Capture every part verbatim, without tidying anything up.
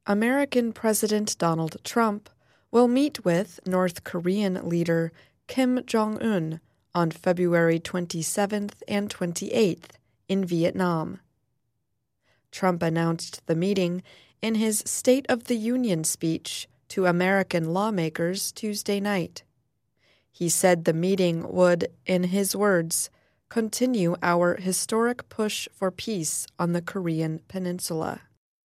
American President Donald Trump will meet with North Korean leader Kim Jong-un on February twenty-seventh and twenty-eighth in Vietnam. Trump announced the meeting in his State of the Union speech to American lawmakers Tuesday night. He said the meeting would, in his words, continue our historic push for peace on the Korean Peninsula.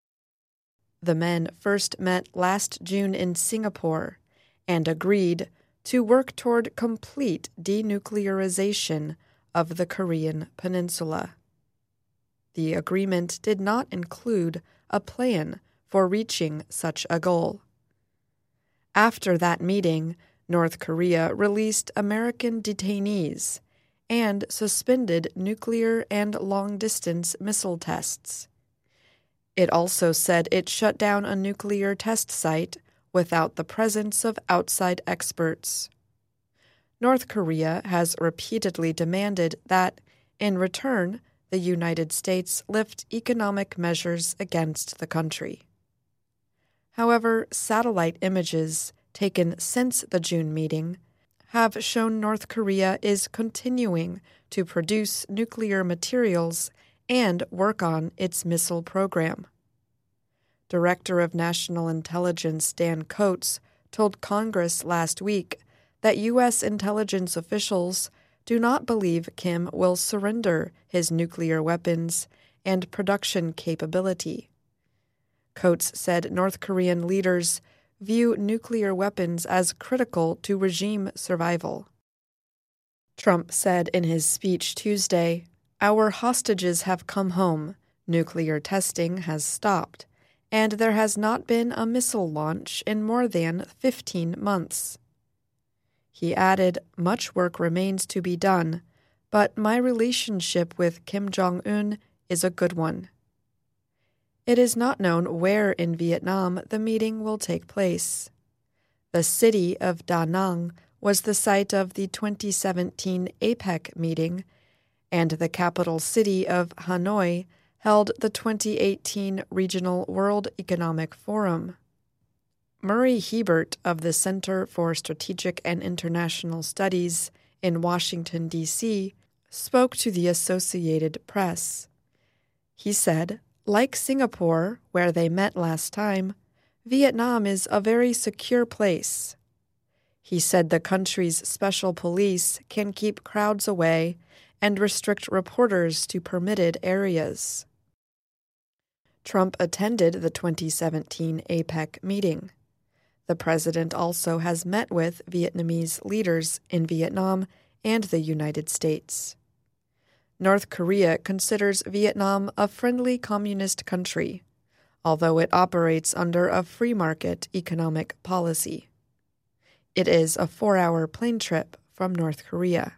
The men first met last June in Singapore and agreed to work toward complete denuclearization of the Korean Peninsula. The agreement did not include a plan for reaching such a goal. After that meeting, North Korea released American detainees and suspended nuclear and long-distance missile tests. It also said it shut down a nuclear test site without the presence of outside experts. North Korea has repeatedly demanded that, in return, the United States lift economic measures against the country. However, satellite images taken since the June meeting have shown North Korea is continuing to produce nuclear materials and work on its missile program. Director of National Intelligence Dan Coats told Congress last week that U S intelligence officials do not believe Kim will surrender his nuclear weapons and production capability. Coats said North Korean leaders view nuclear weapons as critical to regime survival. Trump said in his speech Tuesday, "Our hostages have come home, nuclear testing has stopped, and there has not been a missile launch in more than fifteen months. He added, "Much work remains to be done, but my relationship with Kim Jong-un is a good one." It is not known where in Vietnam the meeting will take place. The city of Da Nang was the site of the twenty seventeen APEC meeting, and the capital city of Hanoi held the twenty eighteen Regional World Economic Forum. Murray Hebert of the Center for Strategic and International Studies in Washington, D C, spoke to the Associated Press. He said, "Like Singapore, where they met last time, Vietnam is a very secure place." He said the country's special police can keep crowds away and restrict reporters to permitted areas. Trump attended the twenty seventeen APEC meeting. The president also has met with Vietnamese leaders in Vietnam and the United States. North Korea considers Vietnam a friendly communist country, although it operates under a free market economic policy. It is a four-hour plane trip from North Korea.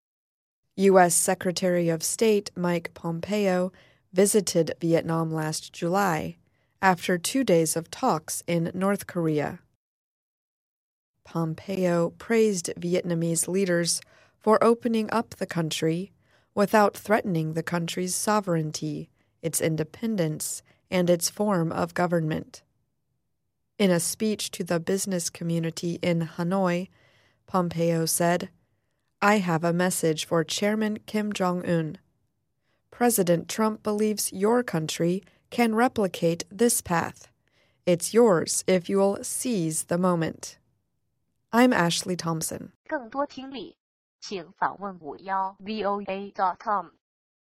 U S Secretary of State Mike Pompeo visited Vietnam last July after two days of talks in North Korea. Pompeo praised Vietnamese leaders for opening up the country without threatening the country's sovereignty, its independence, and its form of government. In a speech to the business community in Hanoi, Pompeo said, "I have a message for Chairman Kim Jong-un. President Trump believes your country can replicate this path. It's yours if you'll seize the moment." I'm Ashley Thompson. 更多听力，请访问五幺 V O A dot com。